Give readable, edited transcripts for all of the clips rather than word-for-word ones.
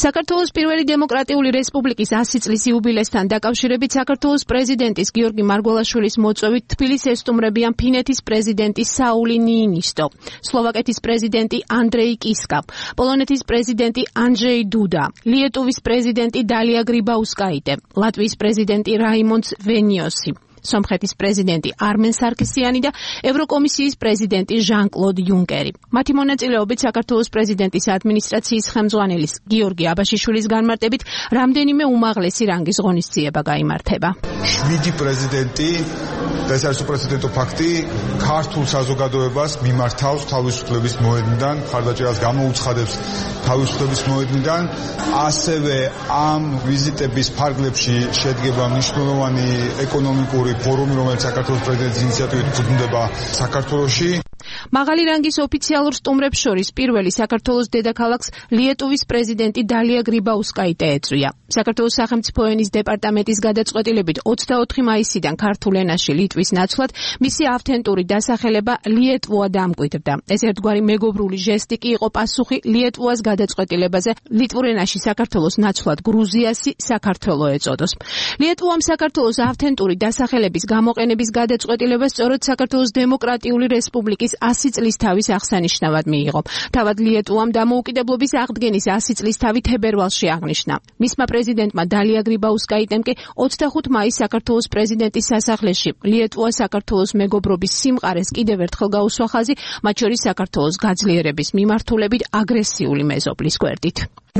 საქართველოს პირველი დემოკრატიული რესპუბლიკის 100 წლის იუბილესთან დაკავშირებით საქართველოს პრეზიდენტის გიორგი მარგველაშვილის მოწვევით თბილისს ესტუმრებიან ფინეთის პრეზიდენტი საული ნიინისტო, სლოვაკეთის პრეზიდენტი ანდრეი კისკა, პოლონეთის პრეზიდენტი ანჯეი დუდა, ლიეტუვის პრეზიდენტი დალია გრიბაუსკაიტე, ლატვიის პრეზიდენტი რაიმონდ ვენიოსი, სომხეთის პრეზიდენტი არმენ სარქისიანი და ევროკომისიის პრეზიდენტი ჟან-კლოდ იუნკერი. მათი მონაწილეობით საქართველოს პრეზიდენტის ადმინისტრაციის ხელმძღვანელის გიორგი აბაშიშვილის განმარტებით რამდენიმე უმაღლესი რანგის ღონისძიება გაიმართება. 7 პრეზიდენტი და ეს არის უპრეცედენტო ფაქტი ქართულ საზოგადოებას მიმართავს თავისუფლების მოედნიდან, მხარდაჭერას გამოუცხადებს თავისუფლების მოედნიდან, ასევე ამ ვიზიტების ფარგლებში შედგება მნიშვნელოვანი ეკონომიკური ფორუმი, რომელიც საქართველოს პრეზიდენტის ინიციატივით ფუძნდება საქართველოში. მაღალი რანგის ოფიციალურ სტუმრებს შორის პირველი საქართველოს დედაქალაქს ლიეტუვის პრეზიდენტი დალია გრიბაუსკაიტე ეწვია. საქართველოს სახელმწიფო ენის დეპარტამენტის გადაწყვეტილებით 24 მაისიდან ქართულ ენაში ლიტვის ნაცვლად მისი ავთენტური დასახელება ლიეტვოა დამკვიდრდა. ეს ერთგვარი მეგობრული ჟესტი კი იყო პასუხი ლიეტვოას გადაწყვეტილებაზე ლიტვურ ენაში საქართველოს ნაცვლად გრუზიასი საქართველო ეწოდოს. ლიეტვოამ საქართველოს ავთენტური დასახელების გამოყენების გადაწყვეტილება სწორედ საქართველოს დემოკრატიული რესპუბლიკის 100 წლის თავის აღსანიშნავად მიიღო. თავად ლიეტუამ დამოუკიდებლობის აღდგენის 100 წლის თავი თებერვალში აღნიშნა. მისმა პრეზიდენტმა დალია გრიბაუსკაიტემ კი 25 მაისს საქართველოს პრეზიდენტის სასახლეში ლიეტუა საქართველოს მეგობრობის სიმყარეს კიდევ ერთხელ გაუსვა ხაზი, მათ შორის საქართველოს გაძლიერების მიმართულებით აგრესიული მეზობლის გვერდით.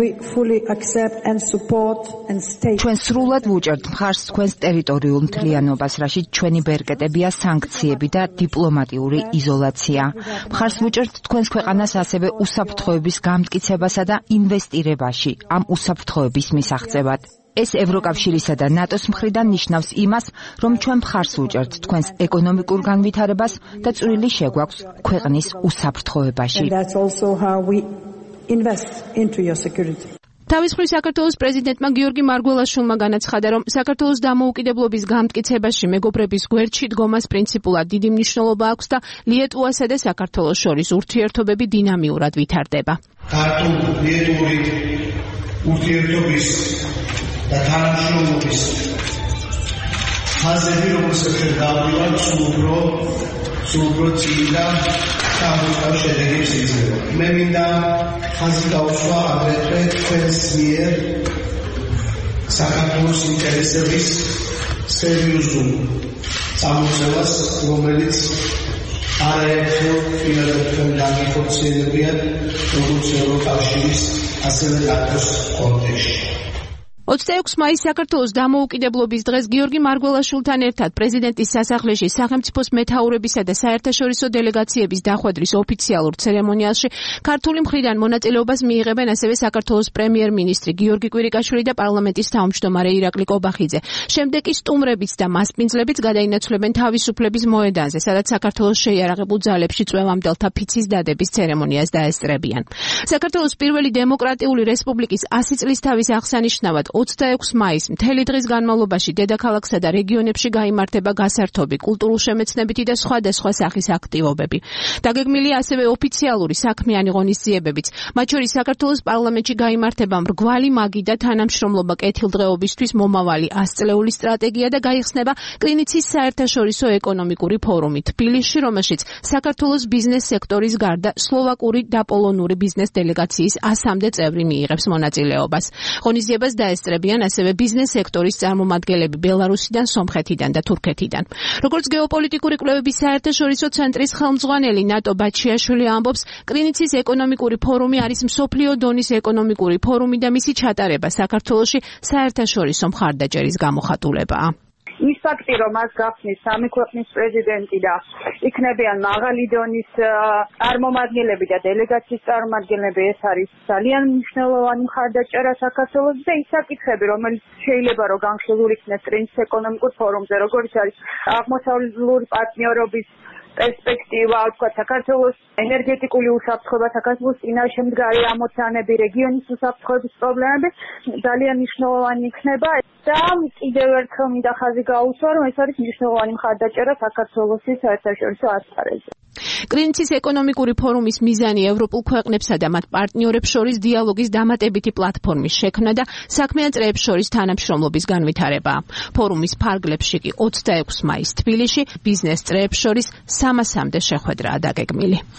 ჩვენ სრულად ვუჭერთ მხარს თქვენს ტერიტორიულ მთლიანობას, რაშიც ჩვენი ბერკეტებია სანქციები და დიპლომატიური იზოლაცია. მხარს ვუჭერთ თქვენს ქვეყანას ასევე უსაფრთხოების გამტკიცებასა და ინვესტირებაში ამ უსაფრთხოების მისაღწევად. ეს ევროკავშირისა და ნატოს მხრიდან ნიშნავს იმას, რომ ჩვენ მხარს ვუჭერთ თქვენს ეკონომიკურ განვითარებას და წვლილი შეგვაქვს ქვეყნის უსაფრთხოებაში. თავის მხრივ საქართველოს პრეზიდენტმა გიორგი მარგველაშვილმა განაცხადა, რომ საქართველოს დამოუკიდებლობის გამტკიცებაში მეგობრების გვერდში დგომას პრინციპულად დიდი მნიშვნელობა აქვს და ლიეტუასა და საქართველოს შორის ურთიერთობები დინამიურად ვითარდება. ქართულ-ლიეტუვური ურთიერთობის და თანამშრომლობის ხაზები, რომელსაც გავდივართ, სულ უფრო წილდა სამუშაო შედეგებს იძლევა. მე მინდა ხაზი გავუსვა აგრეთვე თქვენს მიერ საქართველოს ინტერესების სერიოზულ წამოწევას, რომელიც არაერთხელ ფილადელფიამ განიხორციელებიათ როგორც ევროკავშირის, ასევე ნატოს კონტექსტში. 26 მაისს საქართველოს დამოუკიდებლობის დღეს გიორგი მარგველაშვილთან ერთად პრეზიდენტის სასახლეში სახელმწიფოს მეთაურებისა და საერთაშორისო დელეგაციების დახვედრის ოფიციალურ ცერემონიალში ქართული მხრიდან მონაწილეობას მიიღებენ ასევე საქართველოს პრემიერ-მინისტრი გიორგი კვირიკაშვილი და პარლამენტის თავმჯდომარე ირაკლი კობახიძე. შემდეგ კი სტუმრებიც და მასპინძლებიც გადაინაცვლებენ თავისუფლების მოედანზე, სადაც საქართველოს შეიარაღებულ ძალებში წვევამდელთა ფიცის დადების ცერემონიას დაესწრებიან. საქართველოს პირველი დემოკრატიული რესპუბლიკის 100 წლის თავის აღსანიშნავად 26 მაისს მთელი დღის განმავლობაში დედაქალაქსა და რეგიონებში გაიმართება გასართობი, კულტურულ-შემეცნებითი და სხვადასხვა სახის აქტივობები. დაგეგმილია ასევე ოფიციალური საქმიანი ღონისძიებებიც, მათ შორის საქართველოს პარლამენტში გაიმართება მრგვალი მაგი და თანამშრომლობა კეთილდღეობისთვის მომავალი 100 წლეული სტრატეგია და გაიხსნება კრინიცის საერთაშორისო ეკონომიკური ფორუმი თბილისში, რომელშიც საქართველოს ბიზნეს სექტორის გარდა სლოვაკური და პოლონური ბიზნეს დელეგაციის 100-მდე წევრი მიიღებს მონაწილეობას. ღონისძიებას ესწრებიან ასევე ბიზნეს სექტორის წარმომადგენლები ბელარუსიდან, სომხეთიდან და თურქეთიდან. როგორც გეოპოლიტიკური კვლევების საერთაშორისო ცენტრის ხელმძღვანელი ნატო ბაჩიაშვილი ამბობს, კრინიცის ეკონომიკური ფორუმი არის მსოფლიო დონის ეკონომიკური ფორუმი და მისი ჩატარება საქართველოში საერთაშორისო მხარდაჭერის გამოხატულებაა. ის ფაქტი, რომ მას გახსნის სამი ქვეყნის პრეზიდენტი და იქნებიან მაღალი დონის წარმომადგენლები და დელეგაციის წარმომადგენლები, ეს არის ძალიან მნიშვნელოვანი მხარდაჭერა საქართველოს და ის საკითხები, რომელიც შეიძლება რომ განხილულ იქნეს კრინცის ეკონომიკურ ფორუმზე, როგორც არის აღმოსავლური პარტნიორობის პერსპექტივა, თქვა საქართველოს ენერგეტიკული უსაფრთხოება, საქართველოს წინაშემდგარი ამოცანები, რეგიონის უსაფრთხოების პრობლემები ძალიან მნიშვნელოვანი იქნება და კიდევ ერთხელ მინდა ხაზი გაუსვა, რომ ეს არის მნიშვნელოვანი მხარდაჭერა საქართველოს საერთაშორისო ასპარეზზე. კრინცის ეკონომიკური ფორუმის მიზანი ევროპულ ქვეყნებსა და მათ პარტნიორებს შორის დიალოგის დამატებითი პლატფორმის შექმნა და საქმიან წრეებს შორის თანამშრომლობის განვითარებაა. ფორუმის ფარგლებში კი 26 მაისს თბილისში ბიზნეს წრეებს შორის 300-მდე შეხვედრაა დაგეგმილი.